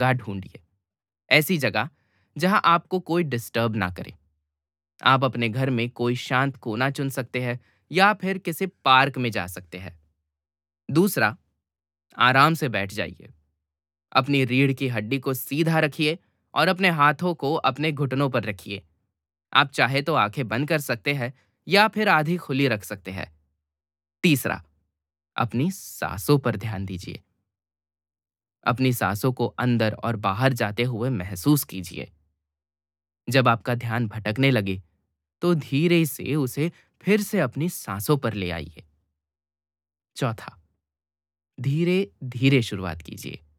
जगह ढूंढिए। ऐसी जगह जहां आपको कोई डिस्टर्ब ना करे। आप अपने घर में कोई शांत कोना चुन सकते हैं या फिर किसी पार्क में जा सकते हैं। दूसरा, आराम से बैठ जाइए। अपनी रीढ़ की हड्डी को सीधा रखिए और अपने हाथों को अपने घुटनों पर रखिए। आप चाहे तो आंखें बंद कर सकते हैं या फिर आधी खुली रख सकते हैं। तीसरा, अपनी सांसों पर ध्यान दीजिए। अपनी सांसों को अंदर और बाहर जाते हुए महसूस कीजिए। जब आपका ध्यान भटकने लगे, तो धीरे से उसे फिर से अपनी सांसों पर ले आइए। चौथा, धीरे धीरे शुरुआत कीजिए।